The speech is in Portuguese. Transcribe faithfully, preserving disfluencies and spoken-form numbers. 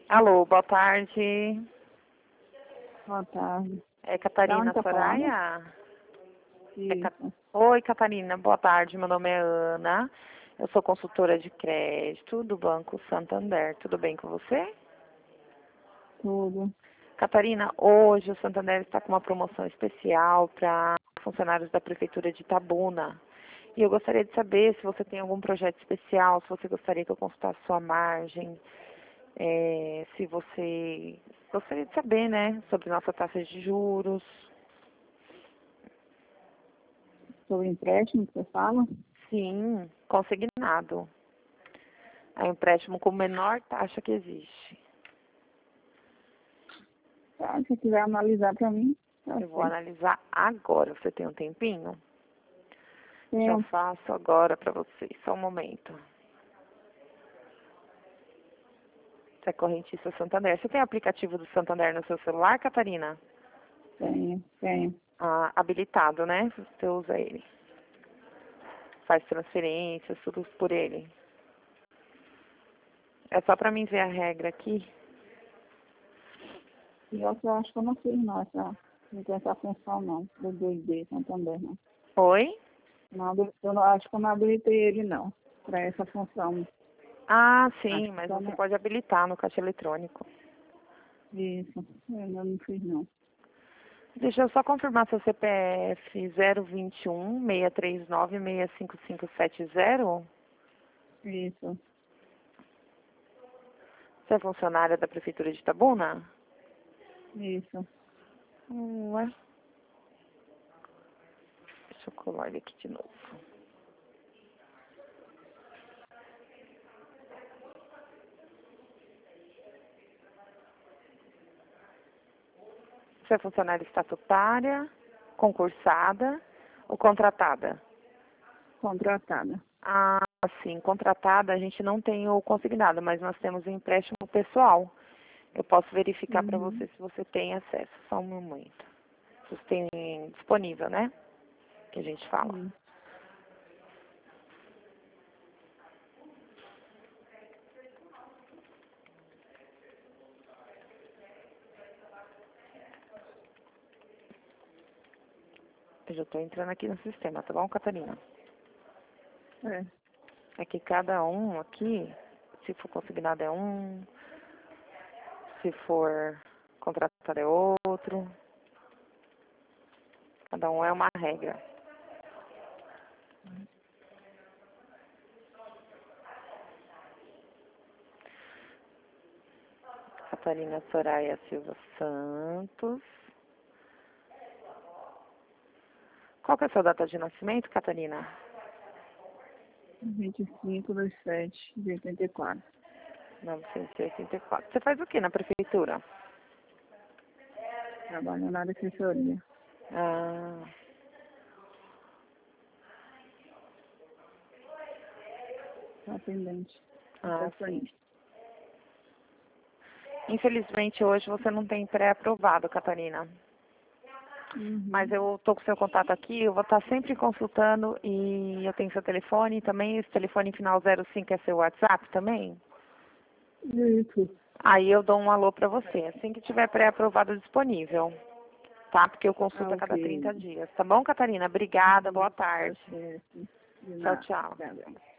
Alô, boa tarde. Boa tarde. É Catarina tá Soraya? É Isso. Ca- Oi, Catarina, boa tarde. Meu nome é Ana. Eu sou consultora de crédito do Banco Santander. Tudo bem com você? Tudo. Catarina, hoje o Santander está com uma promoção especial para funcionários da Prefeitura de Itabuna. E eu gostaria de saber se você tem algum projeto especial, se você gostaria que eu consultasse sua margem, é, se você gostaria de saber, né, sobre nossa taxa de juros. Sobre empréstimo que você fala? Sim, consignado. É um empréstimo com menor taxa que existe. Tá, se você quiser analisar para mim, tá Eu vou certo. analisar agora. Você tem um tempinho? Já Tenho. faço agora para você. Só um momento. Você é correntista Santander. Você tem o aplicativo do Santander no seu celular, Catarina? Tenho, tenho. Ah, habilitado, né? Você usa ele. Faz transferências, tudo por ele. É só para mim ver a regra aqui. E eu só acho que eu não fiz não, essa, não tem essa função não, do dois D Santander não. Oi? Não, do- eu não, acho que eu não habilitei ele não, para essa função. Ah, sim, Acho que mas só você não. pode habilitar no caixa eletrônico. Isso, eu ainda não fiz não. Deixa eu só confirmar seu C P F zero vinte e um, seis três nove, seis cinco cinco sete zero. Isso, Você é funcionária da Prefeitura de Itabuna? isso. Hum, Ué. Deixa eu colar ele aqui de novo. Você é funcionária estatutária, concursada ou contratada? Contratada. Ah, sim, contratada a gente não tem o consignado, mas nós temos o empréstimo pessoal. Eu posso verificar para Uhum. você se você tem acesso. Só um momento. Se você tem disponível, né? Que a gente fala. Isso. Eu já estou entrando aqui no sistema, tá bom, Catarina? É. É que cada um aqui, se for consignado é um, se for contratado é outro. Cada um é uma regra. Catarina Soraya Silva Santos. Qual que é a sua data de nascimento, Catarina? vinte e cinco de sete de oitenta e quatro. novecentos e oitenta e quatro. Você faz o que na prefeitura? Trabalho na assessoria. Ah, Atendente. ah, sim. Recepcionista. Infelizmente hoje você não tem pré-aprovado, Catarina. Uhum. Mas eu estou com seu contato aqui, eu vou estar sempre consultando e eu tenho seu telefone também. Esse telefone final zero cinco é seu WhatsApp também? Isso. Aí eu dou um alô para você, assim que tiver pré-aprovado disponível, tá? Porque eu Ah, consulto a cada ok. trinta dias. Tá bom, Catarina? Obrigada, boa Tá tarde. certo. De Tchau, nada. tchau. Tá bem.